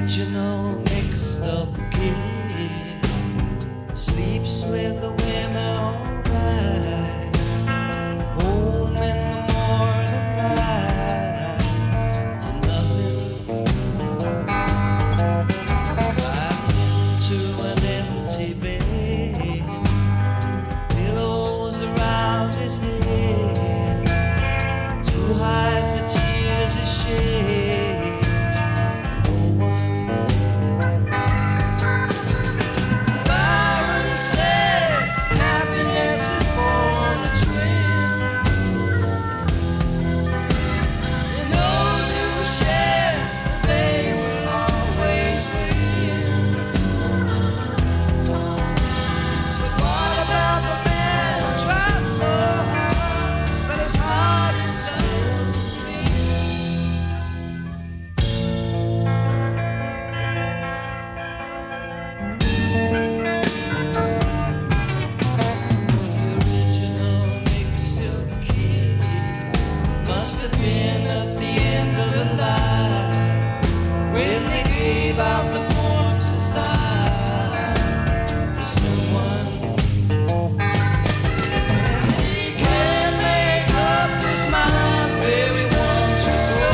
original mixed-up kid sleeps with the women all right. Home in the morning light to nothing. Climbs into an empty bed, pillows around his head to hide the tears he sheds. Byron said happiness is born a twin. And those who share, they will always win. But what about the man who tries so hard, but his heart is still the original mix-up kid must have been at the end of the line when they gave out the forms to sign for someone. He can't make up his mind where he wants to go.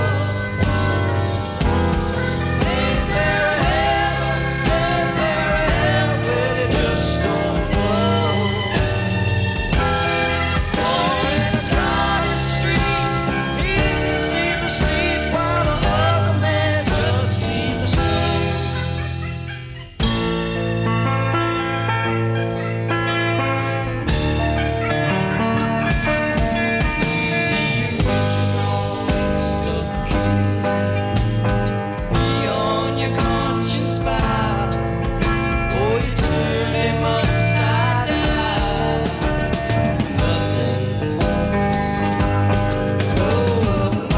Ain't there a heaven? Ain't there a hell? But he just don't know. Oh, in a crowded street, he can see the street while the other man just sees the street. Original mixed-up kid, be on your conscience bound, or you turn him upside down. Nothing. Oh, oh, oh.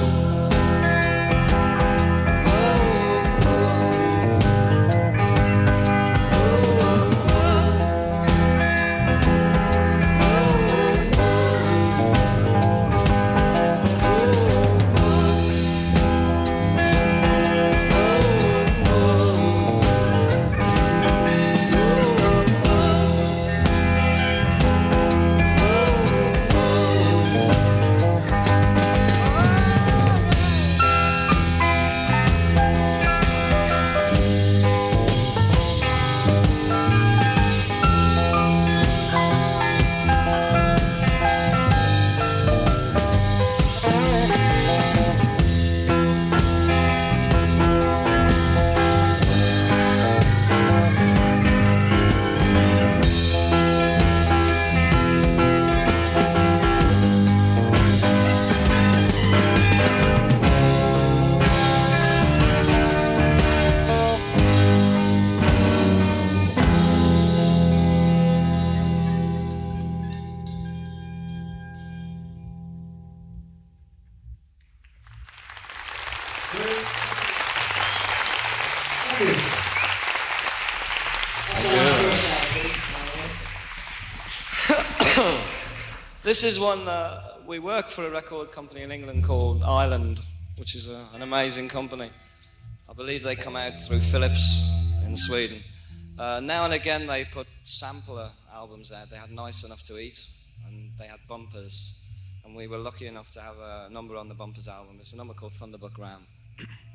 This is one, we work for a record company in England called Island, which is an amazing company. I believe they come out through Philips in Sweden. Now and again they put sampler albums out. They had Nice Enough to Eat, and they had bumpers. And we were lucky enough to have a number on the bumpers album. It's a number called Thunderbuck Ram.